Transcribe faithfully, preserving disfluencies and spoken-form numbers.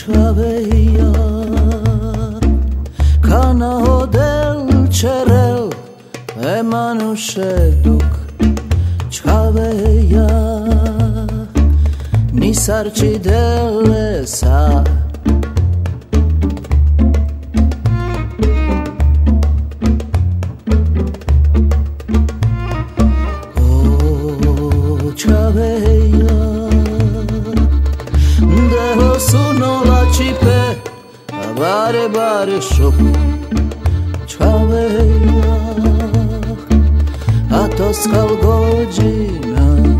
Ciaveia Kana odel cerel Emanuše duk Ciaveia Nisarci delle sa Oh Ciaveia Deho sunova cipe Bare bare šup Ciaveia A to skal godina